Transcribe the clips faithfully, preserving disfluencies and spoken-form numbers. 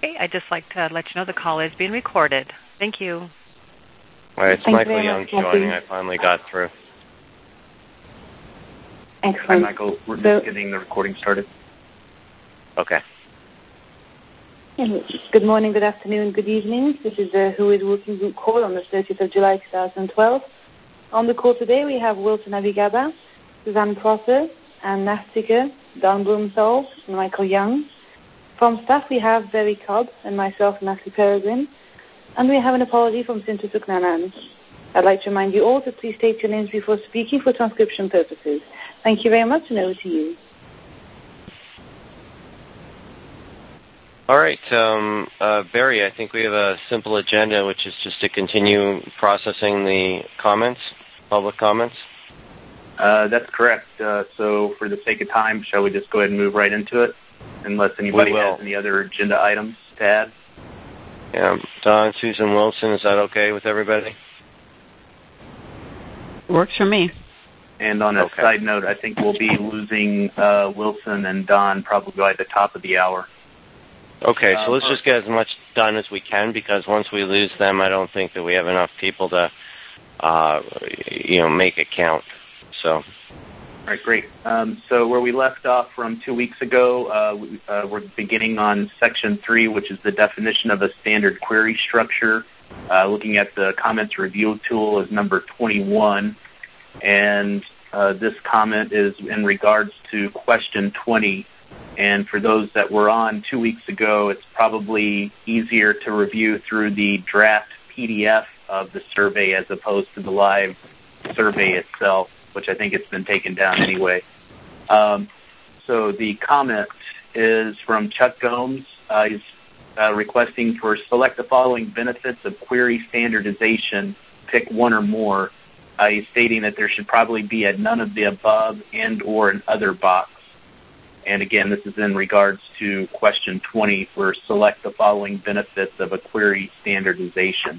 Okay, I'd just like to let you know the call is being recorded. Thank you. All right, it's Thank Michael you Young much, joining. Kathy. I finally got through. Excellent. Hi, Michael. We're so, just getting the recording started. Okay. Good morning, good afternoon, good evening. This is the Who is Working Group call on the thirtieth of July, two thousand twelve. On the call today, we have Wilson Abigaba, Suzanne Prosser, Anne Nastiker, Don Blumenthal, and Michael Young. From staff, we have Barry Cobb and myself, Natalie Peregrine. And we have an apology from Sintu Suknanan. I'd like to remind you all to please state your names before speaking for transcription purposes. Thank you very much, and over to you. All right, um, uh, Barry, I think we have a simple agenda, which is just to continue processing the comments, public comments. Uh, that's correct. Uh, so for the sake of time, shall we just go ahead and move right into it, unless anybody has any other agenda items to add? Yeah, Don, Susan, Wilson, is that okay with everybody? Works for me. And on a okay. side note, I think we'll be losing uh, Wilson and Don probably by the top of the hour. Okay, so um, let's just get as much done as we can, because once we lose them, I don't think that we have enough people to, uh, you know, make it count. So. All right, great. Um, so where we left off from two weeks ago, uh, we, uh, we're beginning on section three, which is the definition of a standard query structure. Uh, looking at the comments review tool is number twenty-one, and uh, this comment is in regards to question twenty. And for those that were on two weeks ago, it's probably easier to review through the draft P D F of the survey as opposed to the live survey itself, which I think it's been taken down anyway. Um, so the comment is from Chuck Gomes. Uh, he's uh, requesting for select the following benefits of query standardization, pick one or more. Uh, he's stating that there should probably be a none of the above and or an other box. And again, this is in regards to question twenty for select the following benefits of a query standardization.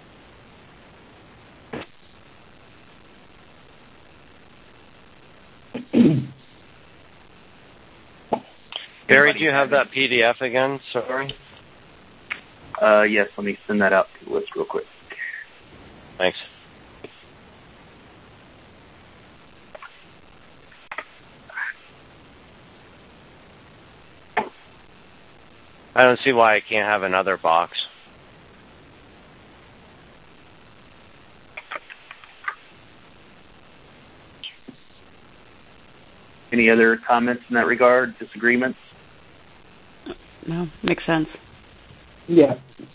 Barry, do you have that P D F again? Sorry. Uh, yes, let me send that out to the list real quick. Thanks. I don't see why I can't have another box. Any other comments in that regard? Disagreements? No, makes sense. Yeah.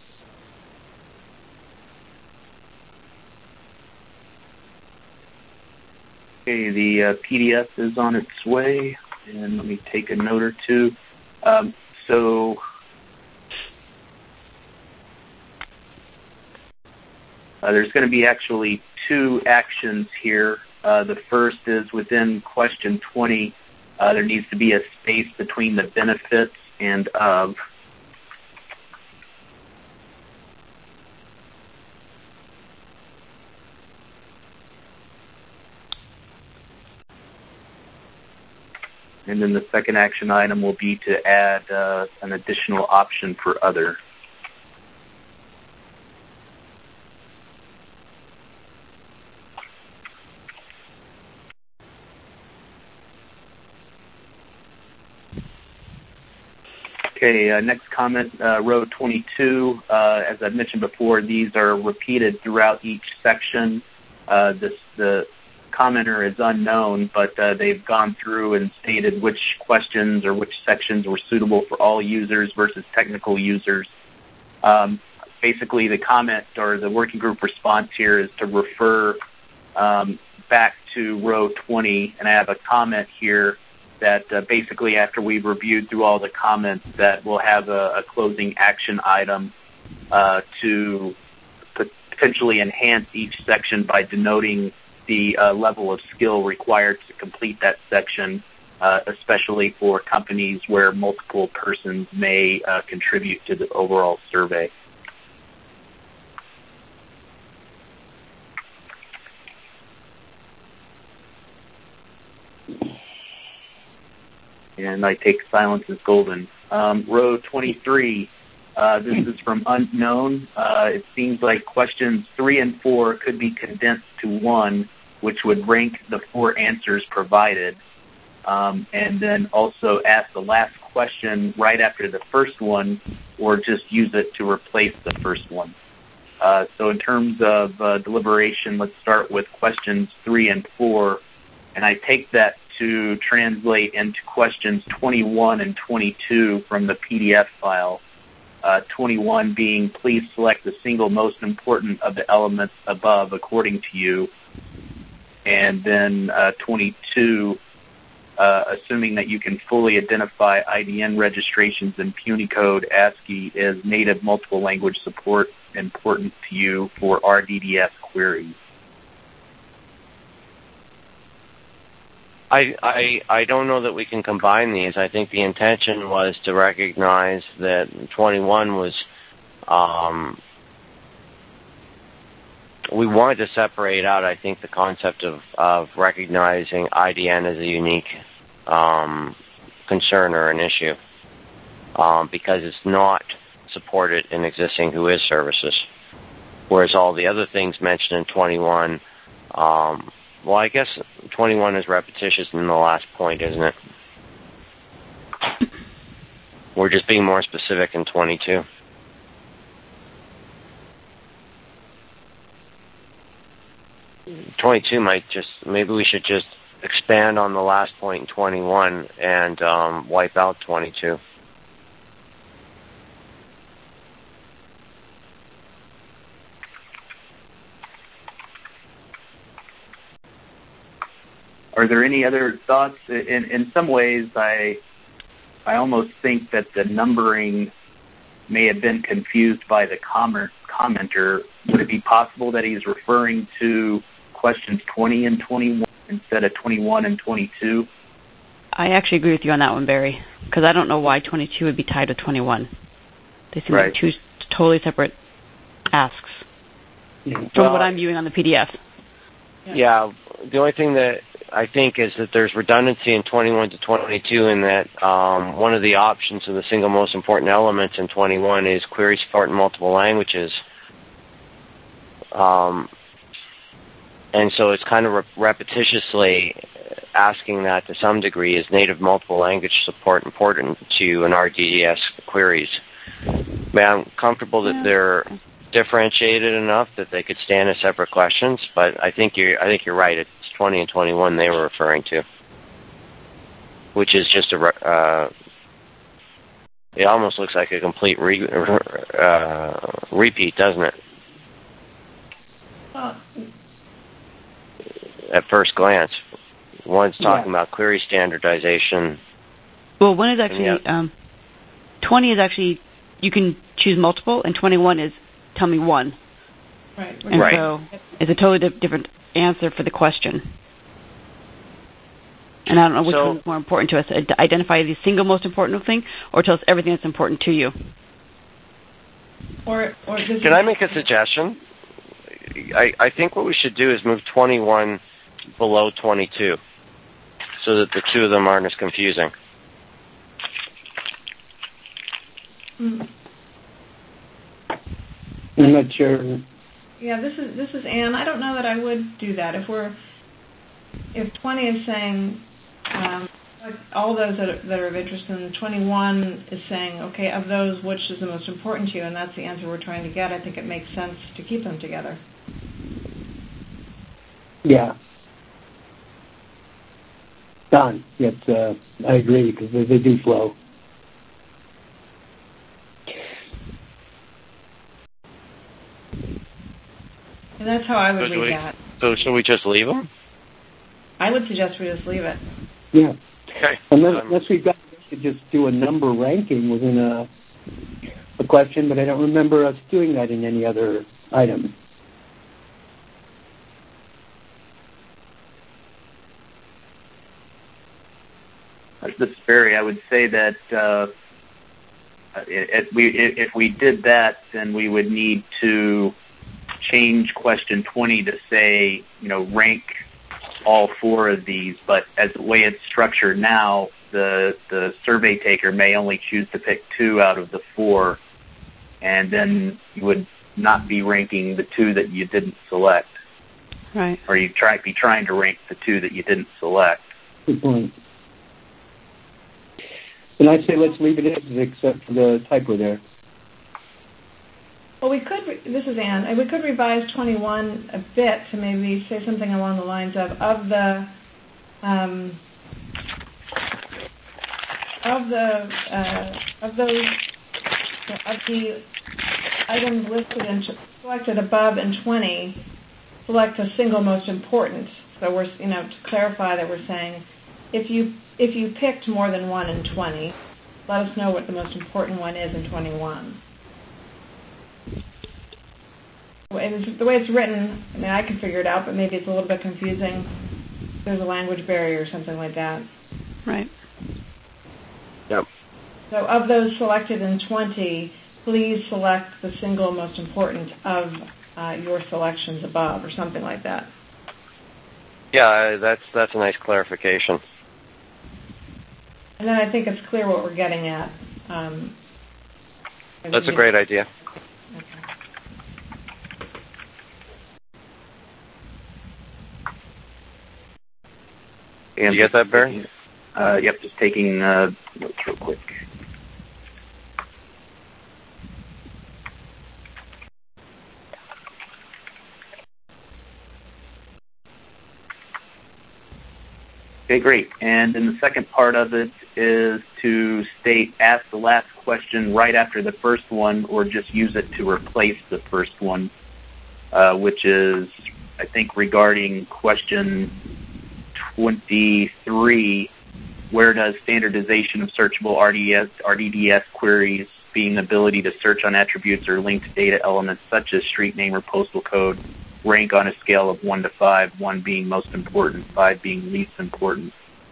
Okay, the uh, P D F is on its way, and let me take a note or two. Um, so, uh, there's going to be actually two actions here. Uh, the first is within question twenty, uh, there needs to be a space between the benefits and of. And then the second action item will be to add uh, an additional option for other. Okay, uh, next comment, uh, row twenty-two. Uh, as I've mentioned before, these are repeated throughout each section. Uh, this, the commenter is unknown, but uh, they've gone through and stated which questions or which sections were suitable for all users versus technical users. Um, basically, the comment or the working group response here is to refer um, back to row twenty, and I have a comment here that uh, basically after we've reviewed through all the comments that we'll have a, a closing action item uh, to potentially enhance each section by denoting the uh, level of skill required to complete that section, uh, especially for companies where multiple persons may uh, contribute to the overall survey. And I take silence as golden. Um, row twenty-three, Uh, this is from Unknown. Uh, it seems like questions three and four could be condensed to one, which would rank the four answers provided, um, and then also ask the last question right after the first one, or just use it to replace the first one. Uh, so in terms of uh, deliberation, let's start with questions three and four, and I take that to translate into questions twenty-one and twenty-two from the P D F file. Uh, twenty-one being, please select the single most important of the elements above according to you. And then uh, twenty-two, uh, assuming that you can fully identify I D N registrations in Punycode ASCII as native multiple language support important to you for R D D S queries. I, I I don't know that we can combine these. I think the intention was to recognize that twenty-one was, um, we wanted to separate out, I think, the concept of, of recognizing I D N as a unique um, concern or an issue, um, because it's not supported in existing Whois services, whereas all the other things mentioned in twenty-one, um, well, I guess twenty-one is repetitious in the last point, isn't it? We're just being more specific in twenty-two. twenty-two might just, maybe we should just expand on the last point in twenty-one and um, wipe out twenty-two. Are there any other thoughts? In, in some ways, I I almost think that the numbering may have been confused by the comment, commenter. Would it be possible that he's referring to questions twenty and twenty-one instead of twenty-one and twenty-two? I actually agree with you on that one, Barry, because I don't know why twenty-two would be tied to twenty-one. They seem right. like two totally separate asks from well, what I'm viewing on the P D F. Yeah. yeah, the only thing that I think is that there's redundancy in twenty-one to twenty-two in that um, one of the options of the single most important elements in twenty-one is query support in multiple languages. Um, and so it's kind of re- repetitiously asking that to some degree, is native multiple language support important to an R D D S queries? But I'm comfortable that yeah. they're differentiated enough that they could stand as separate questions, but I think you're I think you're right. It's twenty and twenty-one they were referring to, which is just a uh, it almost looks like a complete re, uh, repeat, doesn't it? Uh, At first glance, one's talking yeah. about query standardization. Well, one is actually yeah. um, twenty is actually you can choose multiple, and twenty-one is tell me one. Right. And right. so it's a totally di- different answer for the question. And I don't know which so, one's more important to us, identify the single most important thing or tell us everything that's important to you. Or, or Can I make a suggestion? I, I think what we should do is move twenty-one below twenty-two so that the two of them aren't as confusing. Mm. I'm not sure. Yeah, this is this is Anne. I don't know that I would do that. If we're if twenty is saying um, all those that are, that are of interest, and twenty-one is saying, okay, of those, which is the most important to you, and that's the answer we're trying to get, I think it makes sense to keep them together. Yeah. Don, yes, uh, I agree, because they, they do flow. And that's how I would so read we, that. So should we just leave them? I would suggest we just leave it. Yeah. Okay. Unless, um, unless we've got to just do a number ranking within a, a question, but I don't remember us doing that in any other item. This is Barry. I would say that uh, if we if we did that, then we would need to change question twenty to say, you know, rank all four of these. But as the way it's structured now, the the survey taker may only choose to pick two out of the four, and then you would not be ranking the two that you didn't select. Right. Or you'd try, be trying to rank the two that you didn't select. Good point. And I'd say let's leave it as except for the typo there. Well, we could, re- this is Anne, and we could revise twenty-one a bit to maybe say something along the lines of, of the, um, of the, uh, of those, of the items listed and selected above in twenty, select a single most important. So we're, you know, to clarify that we're saying, if you if you picked more than one in twenty, let us know what the most important one is in twenty-one. And the way it's written, I mean, I can figure it out, but maybe it's a little bit confusing. There's a language barrier or something like that. Right. Yep. So of those selected in twenty, please select the single most important of uh, your selections above, or something like that. Yeah, that's that's a nice clarification. And then I think it's clear what we're getting at. Um, that's a great idea. Okay. Did you get that, Barry? Uh, yep, just taking uh, notes real quick. Okay, great. And then the second part of it is to state, ask the last question right after the first one, or just use it to replace the first one, uh, which is, I think, regarding question twenty-three, where does standardization of searchable R D D S queries, being the ability to search on attributes or linked data elements such as street name or postal code, rank on a scale of one to five, one being most important, five being least important?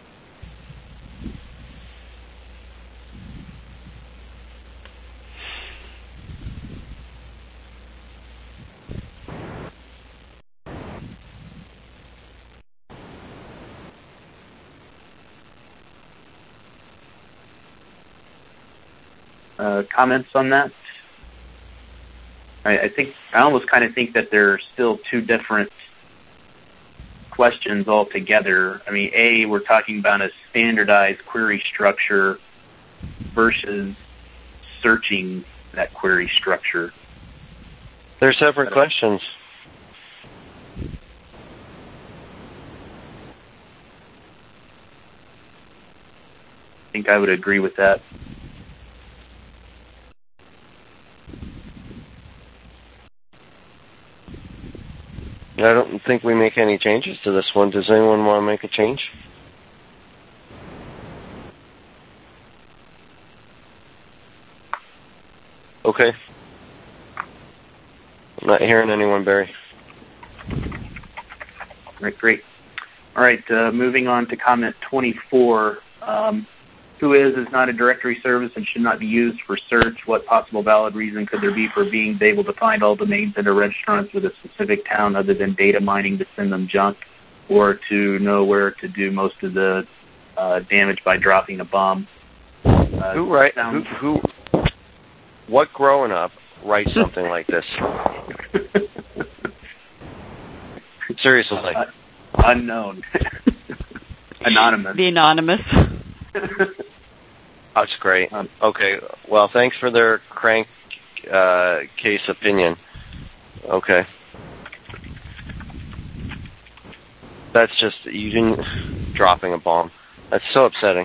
Uh, comments on that? I, I think I almost kind of think that they're still two different questions altogether. I mean, A, we're talking about a standardized query structure versus searching that query structure. They're separate questions. I think I would agree with that. I don't think we make any changes to this one. Does anyone want to make a change? Okay. I'm not hearing anyone, Barry. Right, great. All right, uh, moving on to comment twenty-four. Um, who is is not a directory service and should not be used for search. What possible valid reason could there be for being able to find all domains that are registrants with a specific town other than data mining to send them junk, or to know where to do most of the uh, damage by dropping a bomb? Uh, who right? Who, who? What growing up writes something like this? Seriously. Uh, unknown. Anonymous. The anonymous. That's great. Okay. Well, thanks for their crank uh, case opinion. Okay. That's just, you didn't, dropping a bomb. That's so upsetting.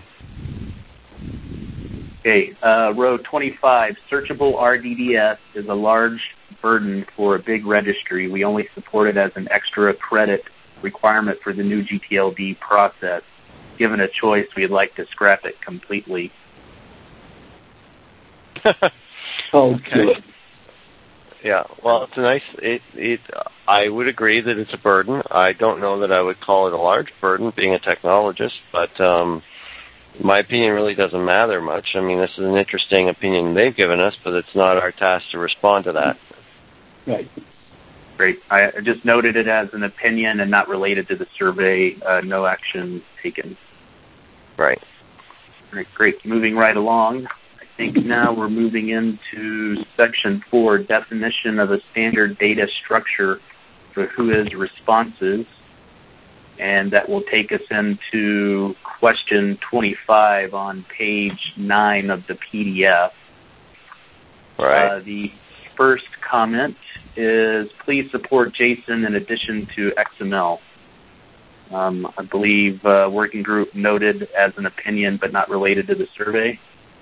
Okay. Uh, row twenty-five, searchable R D D S is a large burden for a big registry. We only support it as an extra credit requirement for the new G T L D process. Given a choice, we'd like to scrap it completely. Okay. Yeah, well, it's a nice, it, it, I would agree that it's a burden. I don't know that I would call it a large burden, being a technologist, but um, my opinion really doesn't matter much. I mean, this is an interesting opinion they've given us, but it's not our task to respond to that. Right. Great. I just noted it as an opinion and not related to the survey. Uh, no action taken. Right. Great, great. Moving right along, I think now we're moving into section four, definition of a standard data structure for WHOIS responses. And that will take us into question twenty-five on page nine of the P D F. Right. Uh, the first comment is, please support JSON in addition to X M L. Um, I believe uh, working group noted as an opinion, but not related to the survey.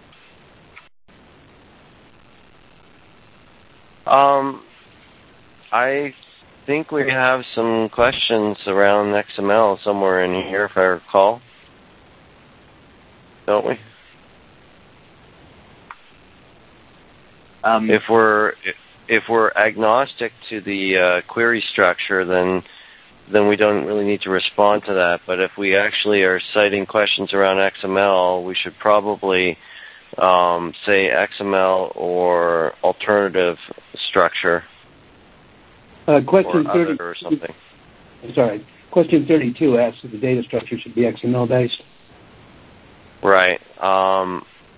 Um, I think we have some questions around X M L somewhere in here, if I recall. Don't we? Um, if we're if we're agnostic to the uh, query structure, then then we don't really need to respond to that. But if we actually are citing questions around X M L, we should probably um, say X M L or alternative structure. Uh, question or thirty or something. Sorry, question thirty-two asks if the data structure should be X M L based. Right. Um,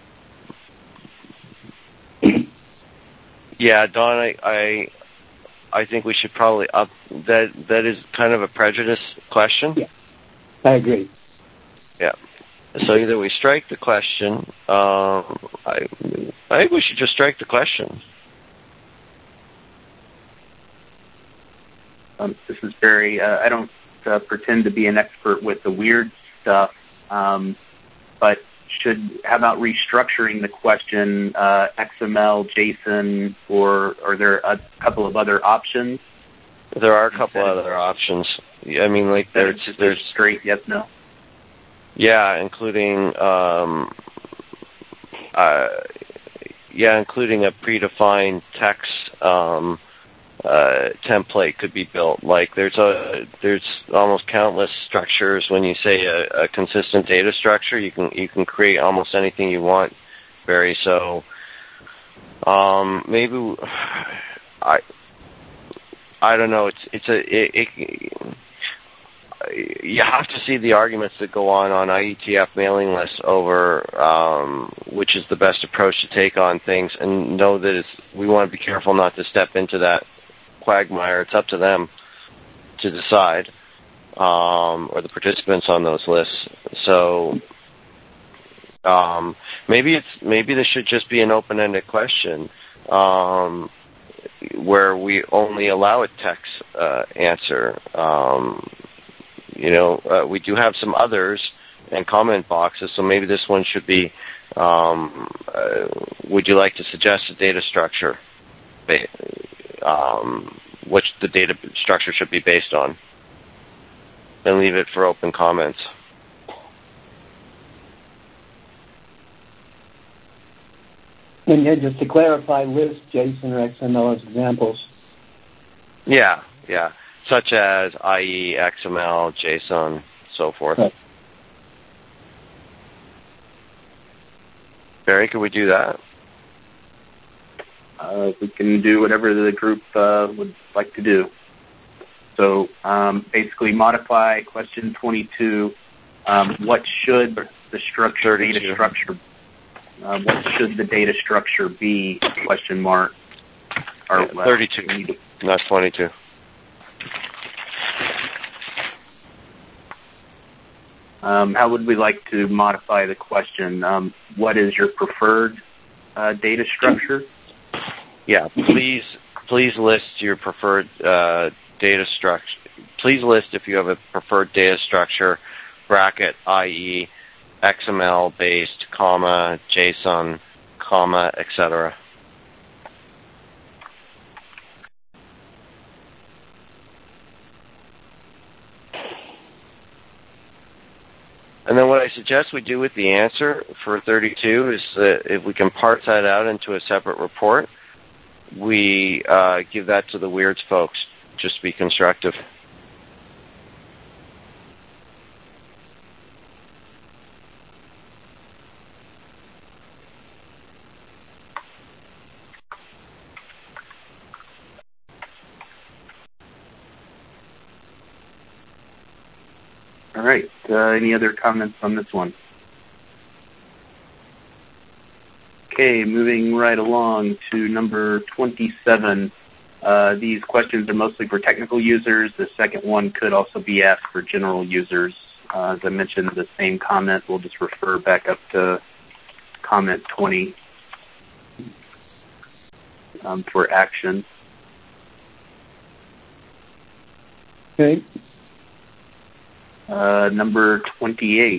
yeah, Don, I, I I think we should probably up that. That is kind of a prejudice question. Yeah, I agree. Yeah. So either we strike the question. Um, I I think we should just strike the question. Um, this is Barry. Uh, I don't uh, pretend to be an expert with the weird stuff, um, but should how about restructuring the question uh, X M L, JSON, or are there a couple of other options? There are a couple other options. I mean, like there's just there's straight yes no. Yeah, including um, uh, yeah, including a predefined text. Um, Uh, template could be built. Like there's a there's almost countless structures. When you say a, a consistent data structure, you can you can create almost anything you want, Barry. So um, maybe I I don't know. It's it's a it, it, you have to see the arguments that go on on I E T F mailing lists over um, which is the best approach to take on things, and know that it's, we want to be careful not to step into that quagmire. It's up to them to decide, um, or the participants on those lists. So um, maybe it's maybe this should just be an open-ended question um, where we only allow a text uh, answer. Um, you know, uh, we do have some others and comment boxes, so maybe this one should be, um, uh, would you like to suggest a data structure? Um, which the data structure should be based on, and leave it for open comments. And then just to clarify, list JSON or X M L as examples. Yeah, yeah, such as I E, X M L, JSON, so forth. Right. Barry, could we do that? Uh, we can do whatever the group uh, would like to do. So um, basically modify question twenty-two. Um, what should the structure, data structure, uh, what should the data structure be, question mark? Or, yeah, thirty-two, uh, not twenty-two. Um, how would we like to modify the question? Um, what is your preferred uh, data structure? Yeah, please, please list your preferred uh, data structure. Please list if you have a preferred data structure, bracket, that is, X M L based, comma, JSON, comma, et cetera. And then what I suggest we do with the answer for thirty-two is that if we can parse that out into a separate report, we uh, give that to the Weirds folks, just to be constructive. All right. Uh, any other comments on this one? Okay, moving right along to number twenty-seven. Uh, these questions are mostly for technical users. The second one could also be asked for general users. Uh, as I mentioned, the same comment, we'll just refer back up to comment twenty um, for action. Okay. Uh, number twenty-eight.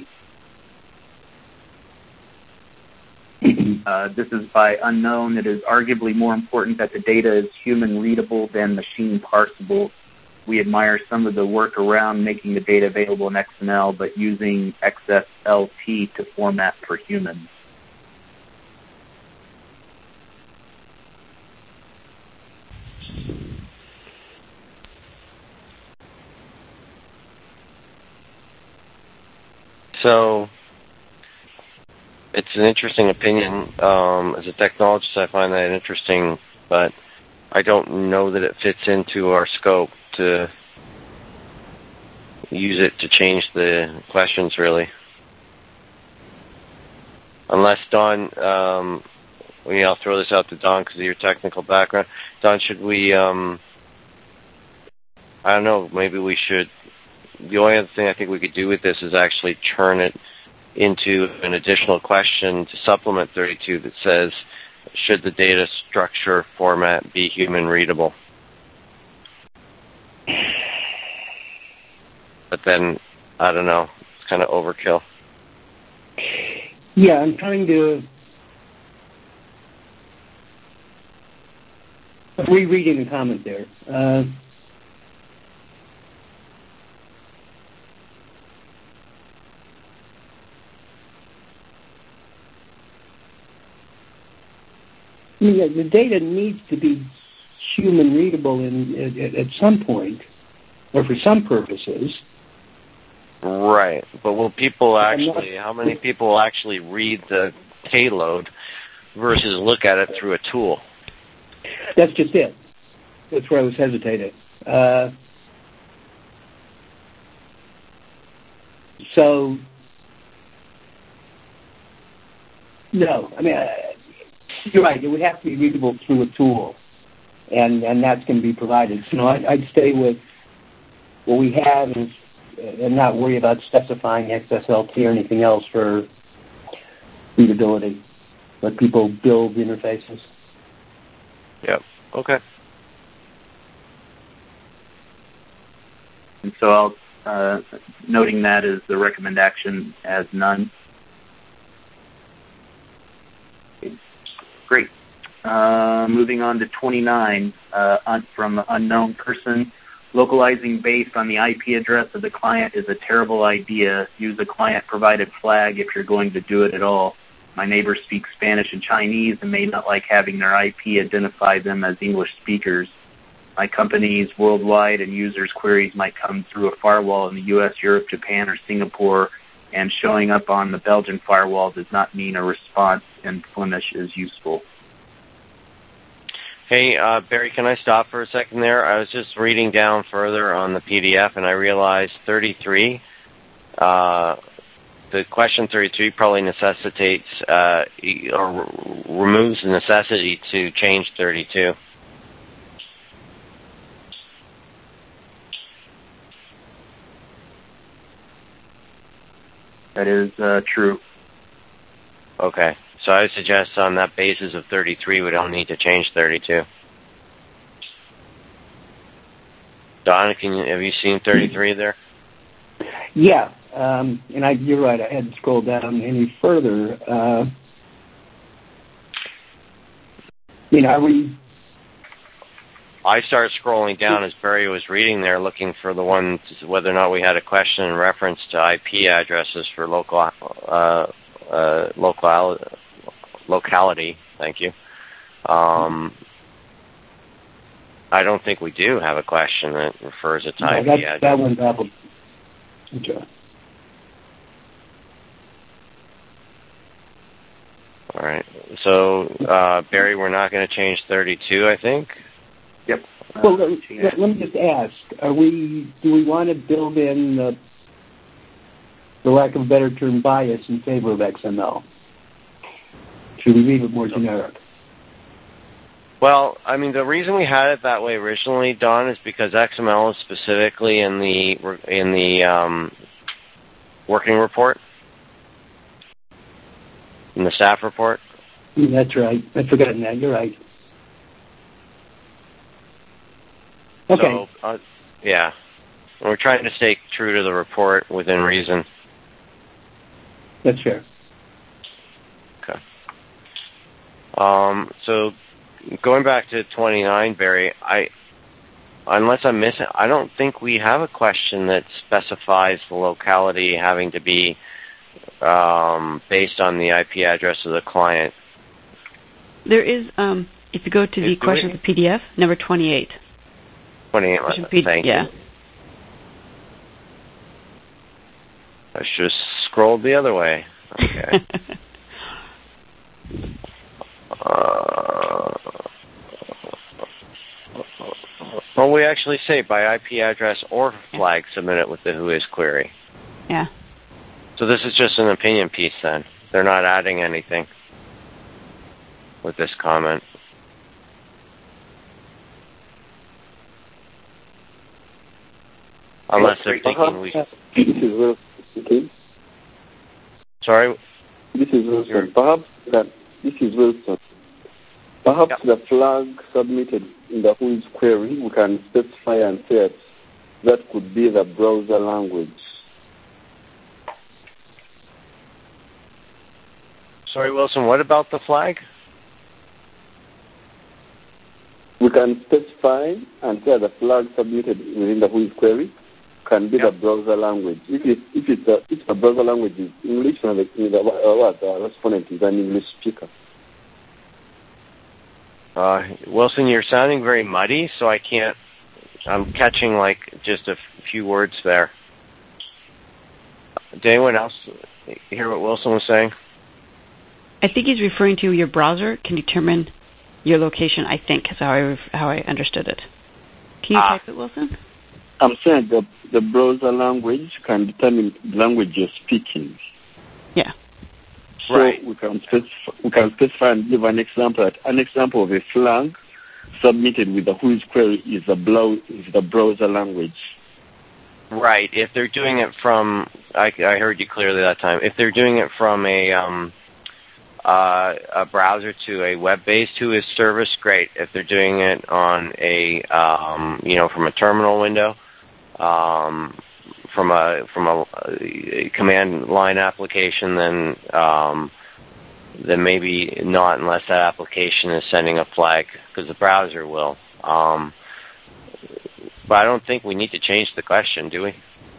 Uh, this is by unknown. It is arguably more important that the data is human readable than machine parsable. We admire some of the work around making the data available in X M L, but using X S L T to format for humans. So, it's an interesting opinion. Um, as a technologist, I find that interesting, but I don't know that it fits into our scope to use it to change the questions, really. Unless, Don, um, well, yeah, I'll throw this out to Don because of your technical background. Don, should we, um, I don't know, maybe we should, the only other thing I think we could do with this is actually turn it into an additional question to supplement thirty-two that says, should the data structure format be human readable? But then, I don't know, it's kind of overkill. Yeah, I'm trying to... I'm rereading the comment there. Uh, Yeah, the data needs to be human readable in, at, at some point, or for some purposes. Right, but will people actually, how many people will actually read the payload versus look at it through a tool? That's just it. That's where I was hesitating. Uh, so, no, I mean, I, you're right. It would have to be readable through a tool, and and that's going to be provided. So, no, I'd, I'd stay with what we have and, and not worry about specifying X S L T or anything else for readability. Let people build interfaces. Yep. Okay. And so I'll, uh, noting that as the recommend action as none. Great. Uh, moving on to twenty-nine, uh, un- from unknown person. Localizing based on the I P address of the client is a terrible idea. Use a client-provided flag if you're going to do it at all. My neighbors speak Spanish and Chinese and may not like having their I P identify them as English speakers. My companies worldwide and users' queries might come through a firewall in the U S, Europe, Japan, or Singapore, and showing up on the Belgian firewall does not mean a response in Flemish is useful. Hey, uh, Barry, can I stop for a second there? I was just reading down further on the P D F, and I realized thirty-three, uh, the question thirty-three probably necessitates uh, or removes the necessity to change thirty-two. That is uh, true. Okay. So I suggest on that basis of thirty-three, we don't need to change thirty-two. Donna, can you, have you seen thirty-three there? Yeah, um, and I, you're right. I hadn't scrolled down any further. Uh, you know, are we... I started scrolling down as Barry was reading there, looking for the one, whether or not we had a question in reference to I P addresses for local, uh, uh, local, locality. Thank you. Um, I don't think we do have a question that refers it to no, I P that, address. That one's Apple. Okay. All right. So, uh, Barry, we're not going to change thirty-two, I think. Yep. Uh, Well, let, let me just ask: Are we? Do we want to build in the, for lack of a better term, bias in favor of X M L? should we leave it more generic? Well, I mean, the reason we had it that way originally, Don, is because X M L is specifically in the in the um, working report, in the staff report. Yeah, that's right. I'd forgotten that. You're right. Okay. So, uh, yeah, we're trying to stay true to the report within reason. That's fair. Okay. Um, so. Going back to twenty-nine, Barry, I, unless I'm missing, I don't think we have a question that specifies the locality having to be um, based on the I P address of the client. There is, um, if you go to the questions of P D F, number twenty-eight. twenty-eight, P- thank yeah. you. I should have scrolled the other way. Okay. Uh, well, we actually say by I P address or flag submit it with the Who Is query. Yeah. So this is just an opinion piece then. They're not adding anything with this comment. Unless they're thinking we... This is Wilson speaking. Sorry? This is Wilson. Perhaps that... This is Wilson. Perhaps yep. The flag submitted in the Who Is query, we can specify and say that, that could be the browser language. Sorry, Wilson, what about the flag? We can specify and say the flag submitted within the Who Is query can be yep. the browser language. If it, if it's a, if the browser language is English, and the, the, what, the respondent is an English speaker. Uh, Wilson, you're sounding very muddy, so I can't. I'm catching like just a f- few words there. Did anyone else hear what Wilson was saying? I think he's referring to your browser can determine your location. I think is how I how I understood it. Can you ah. type it, Wilson? I'm saying the the browser language can determine the language you're speaking. Yeah. So right. we can specify, we can specify and give an example. An example of a flag submitted with the Who Is query is the blow is the browser language. Right. If they're doing it from, I, I heard you clearly that time. If they're doing it from a um, uh, a browser to a web-based Who Is service, great. If they're doing it on a um, you know from a terminal window. Um, from a from a, a command line application, then um, then maybe not unless that application is sending a flag, because the browser will. Um, but I don't think we need to change the question, do we?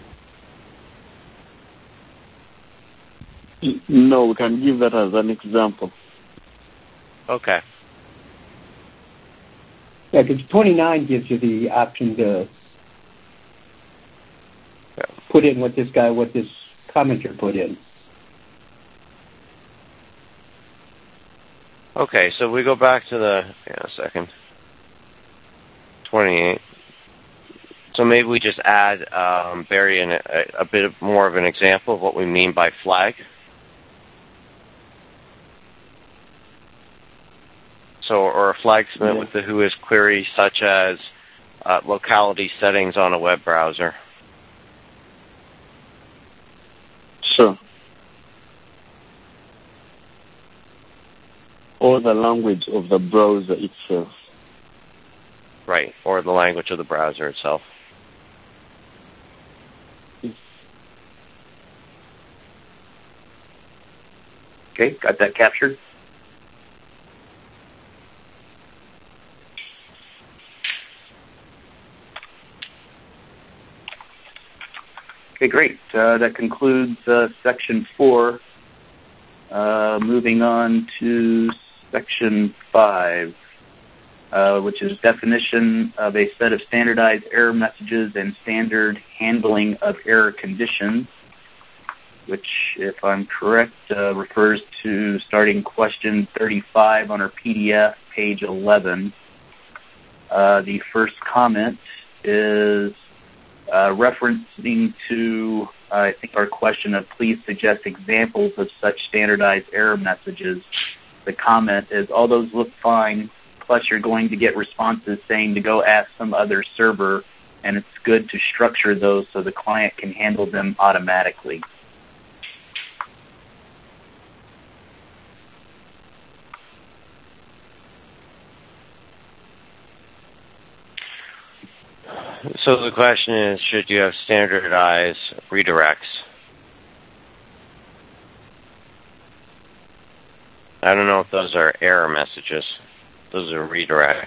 No, we can give that as an example. Okay. Yeah, because twenty-nine gives you the option to put in what this guy, what this commenter put in. Okay, so we go back to the, yeah, a second, twenty-eight. So maybe we just add, um, Barry, in a, a bit of more of an example of what we mean by flag. So, or a flag submit yeah. with the Who Is query, such as uh, locality settings on a web browser. Sure. Or the language of the browser itself. Right, or the language of the browser itself. Okay, got that captured? Okay, great. Uh, that concludes uh, section four. Uh, moving on to section five, uh, which is definition of a set of standardized error messages and standard handling of error conditions, which, if I'm correct, uh, refers to starting question thirty-five on our P D F, page eleven. Uh, the first comment is Uh, referencing to, uh, I think, our question of please suggest examples of such standardized error messages. the comment is all those look fine, plus you're going to get responses saying to go ask some other server, and it's good to structure those so the client can handle them automatically. So the question is, should you have standardized redirects? I don't know if those are error messages. Those are redirects.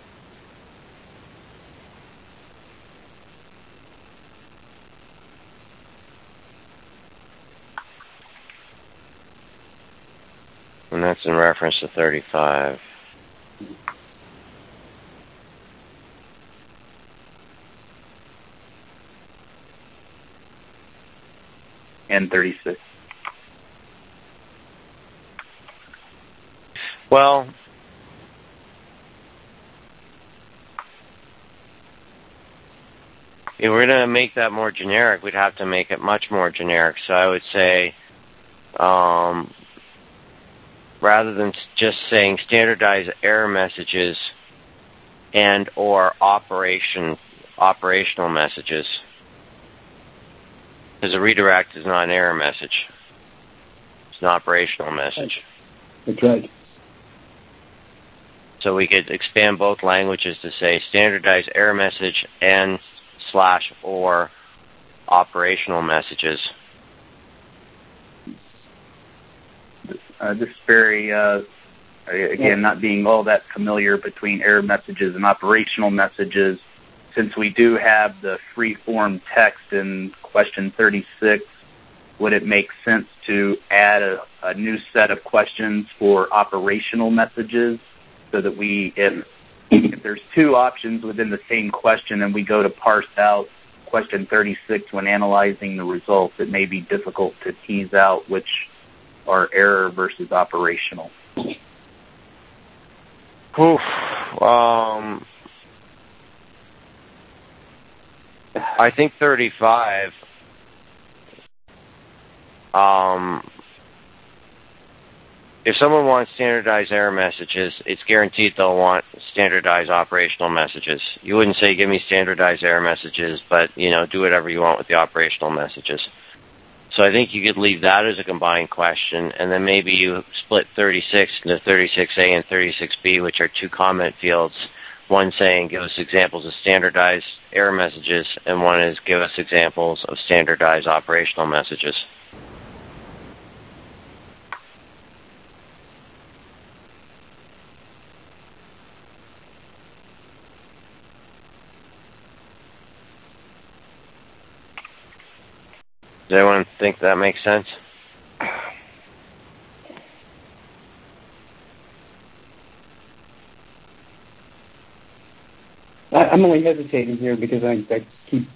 And that's in reference to thirty-five. And thirty-six. Well, if we're going to make that more generic, we'd have to make it much more generic. So I would say, um, rather than just saying standardized error messages and or operation operational messages, because a redirect is not an error message. It's an operational message. That's right. So we could expand both languages to say standardized error message and slash or operational messages. Uh, this is very, uh, again, not being all that familiar between error messages and operational messages. Since we do have the free-form text in question thirty-six, would it make sense to add a, a new set of questions for operational messages so that we, if, if there's two options within the same question and we go to parse out question thirty-six when analyzing the results, it may be difficult to tease out which are error versus operational? Oof. Um... I think thirty-five, um, if someone wants standardized error messages, it's guaranteed they'll want standardized operational messages. You wouldn't say, give me standardized error messages, but, you know, do whatever you want with the operational messages. So I think you could leave that as a combined question, and then maybe you split thirty-six into thirty-six A and thirty-six B, which are two comment fields. One saying, give us examples of standardized error messages, and one is, give us examples of standardized operational messages. Does anyone think that makes sense? I'm only hesitating here because I, I keep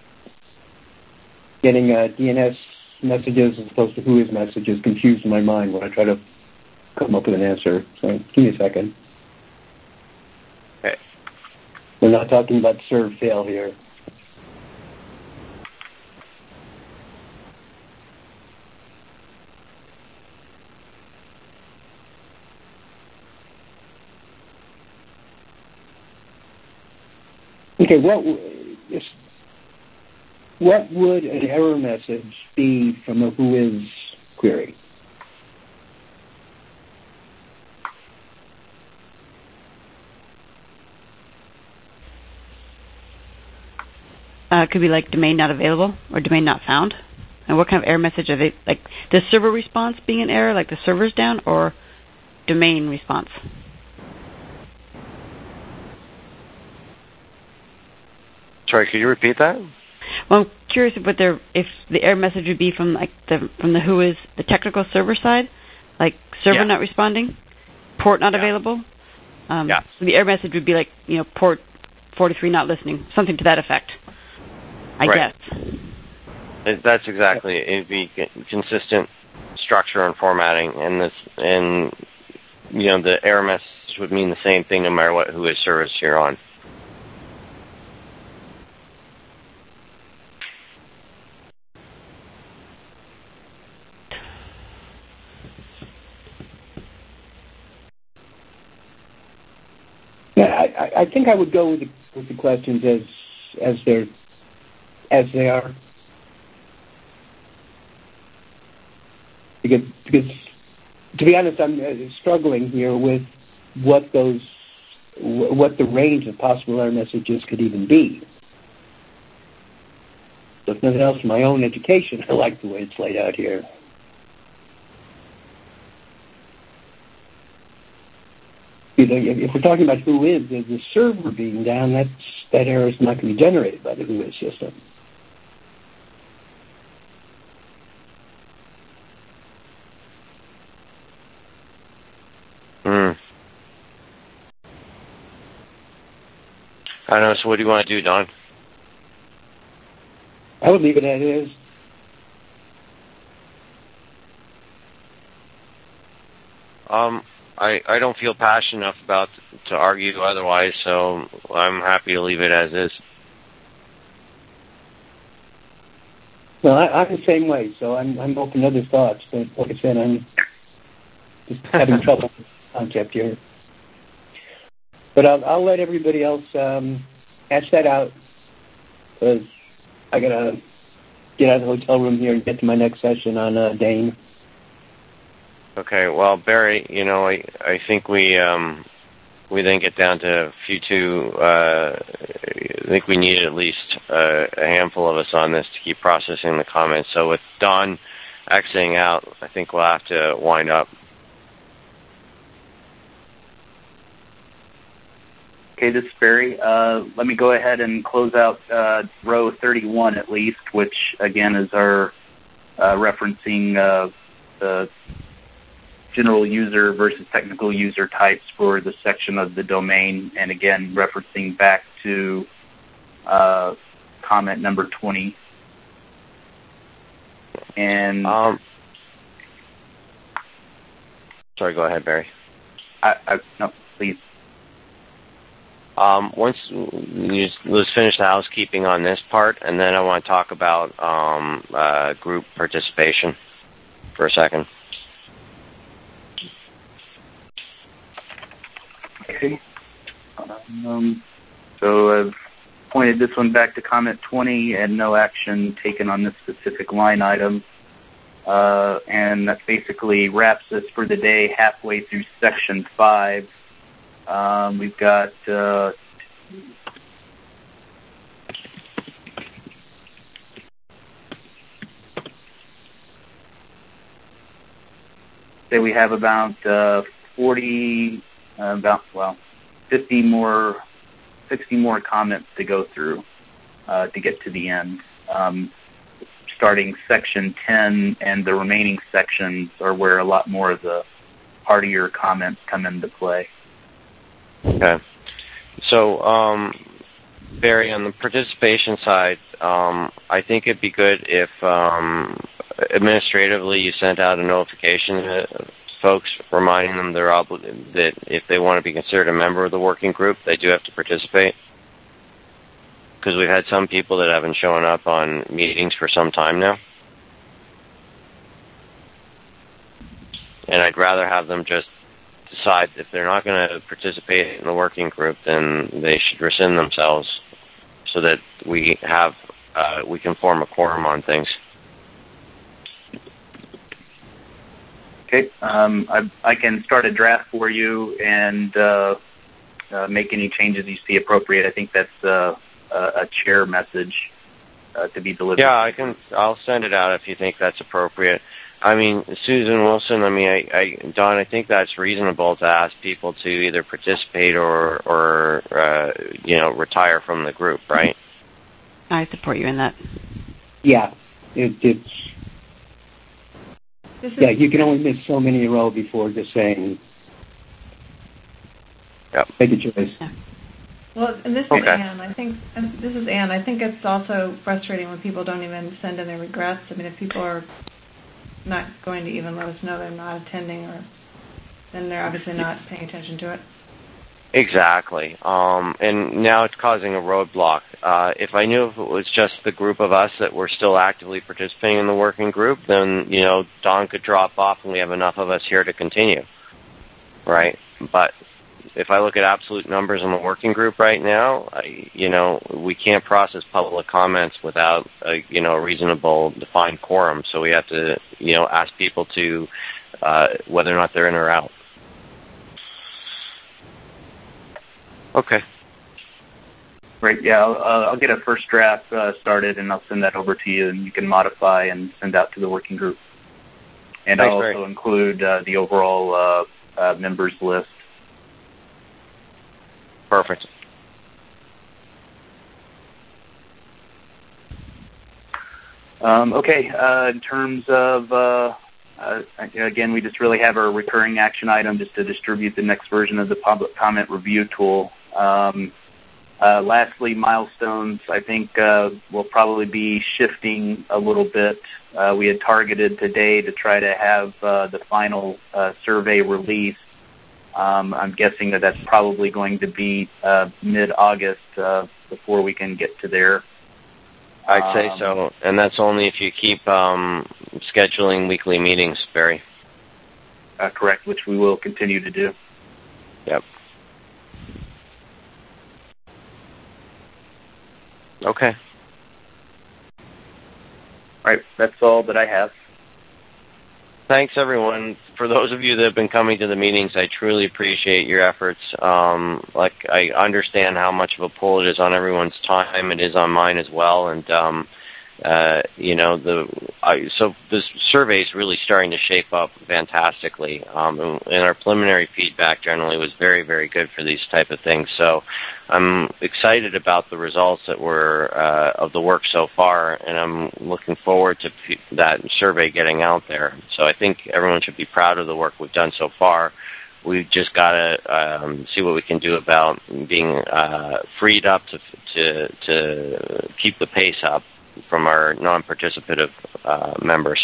getting uh, D N S messages as opposed to who is messages confused in my mind when I try to come up with an answer. So give me a second. Okay. We're not talking about serve fail here. Okay, what, what would an error message be from a who is query? Uh, it could be like domain not available or domain not found. And what kind of error message are they, like the server response being an error, like the server's down, or domain response? Sorry, could you repeat that? Well, I'm curious if what they're, if the error message would be from like the from the who is the technical server side, like server yeah. not responding, port not yeah. available. Um, yeah. So the error message would be like, you know, port forty-three not listening, something to that effect. I right. guess. It, that's exactly it. It'd be consistent structure and formatting, and this and you know the error message would mean the same thing no matter what who is service you're on. I, I think I would go with the, with the questions as as they're as they are, because because to be honest, I'm struggling here with what those what the range of possible error messages could even be. So if nothing else, for my own education, I like the way it's laid out here. You know, if we're talking about who is, the server being down, that's, that error is not going to be generated by the who is system. Hmm. I don't know, so what do you want to do, Don? I would leave it as it is. Um, I, I don't feel passionate enough about to argue otherwise, so I'm happy to leave it as is. Well, I, I'm the same way, so I'm I'm open to other thoughts. But like I said, I'm just having trouble with the concept here. But I'll I'll let everybody else um, hash that out, because I gotta get out of the hotel room here and get to my next session on uh, Dane. Okay, well, Barry, you know, I I think we um we then get down to a few two. Uh, I think we need at least uh, a handful of us on this to keep processing the comments. So with Don exiting out, I think we'll have to wind up. Okay, this is Barry. Uh, let me go ahead and close out uh, row thirty-one at least, which again is our uh, referencing uh, the general user versus technical user types for the section of the domain, and again referencing back to uh, comment number twenty. And um, sorry, go ahead, Barry. I, I no, please. Um, once you just, let's finish the housekeeping on this part, and then I want to talk about um, uh, group participation for a second. Okay. Um, so I've pointed this one back to comment twenty, and no action taken on this specific line item. Uh, and that basically wraps us for the day halfway through section five. Um, we've got uh, say we have about uh, forty, uh, about well, fifty more, sixty more comments to go through uh, to get to the end. Um, starting section ten and the remaining sections are where a lot more of the heartier comments come into play. Okay. So, um, Barry, on the participation side, um, I think it'd be good if um, administratively you sent out a notification to folks reminding them they're obli- that if they want to be considered a member of the working group, they do have to participate. Because we've had some people that haven't shown up on meetings for some time now. And I'd rather have them just decide if they're not going to participate in the working group, then they should rescind themselves so that we have uh, we can form a quorum on things. Okay, um, I, I can start a draft for you and uh, uh, make any changes you see appropriate. I think that's uh, a, a chair message uh, to be delivered. Yeah, I can. I'll send it out if you think that's appropriate. I mean, Susan Wilson, I mean, I, I, Don, I think that's reasonable to ask people to either participate or, or uh, you know, retire from the group, right? I support you in that. Yeah, it, it's This is, yeah. You can only miss so many in a row before just saying, Yep. Make a choice. Yeah. well, and this is Okay. Anne. I think and this is Anne. I think it's also frustrating when people don't even send in their regrets. I mean, if people are not going to even let us know they're not attending, or then they're obviously not paying attention to it. Exactly. Um, and now it's causing a roadblock. Uh, if I knew if it was just the group of us that were still actively participating in the working group, then, you know, Don could drop off and we have enough of us here to continue. Right? But if I look at absolute numbers in the working group right now, I, you know, we can't process public comments without a, you know, a reasonable defined quorum. So we have to, you know, ask people to uh, whether or not they're in or out. Okay. Great. Yeah, I'll, uh, I'll get a first draft uh, started, and I'll send that over to you, and you can modify and send out to the working group. And Thanks, I'll also Barry. include uh, the overall uh, uh, members list. Perfect. Um, okay. Uh, in terms of, uh, uh, again, we just really have a recurring action item just to distribute the next version of the public comment review tool. Um, uh, lastly, milestones, I think uh, will probably be shifting a little bit. Uh, we had targeted today to try to have uh, the final uh, survey released. Um, I'm guessing that that's probably going to be uh, mid-August uh, before we can get to there. I'd say um, so, and that's only if you keep um, scheduling weekly meetings, Barry. Uh, correct, which we will continue to do. Yep. Okay. All right, that's all that I have. Thanks, everyone. For those of you that have been coming to the meetings, I truly appreciate your efforts. Um, like, I understand how much of a pull it is on everyone's time. It is on mine as well. And, um, uh, you know, the I, so this survey is really starting to shape up fantastically. Um, and our preliminary feedback generally was very, very good for these type of things. So I'm excited about the results that were uh, of the work so far, and I'm looking forward to p- that survey getting out there. So I think everyone should be proud of the work we've done so far. We've just got to um, see what we can do about being uh, freed up to, to to keep the pace up from our non-participative uh, members.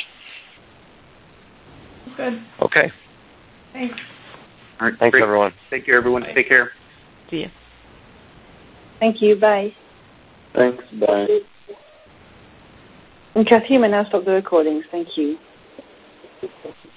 Good. Okay. Thanks. All right, Thanks, great. everyone. Take care, everyone. Bye. Take care. See ya. Thank you. Bye. Thanks. Bye. And Kathy, you may now stop the recordings. Thank you.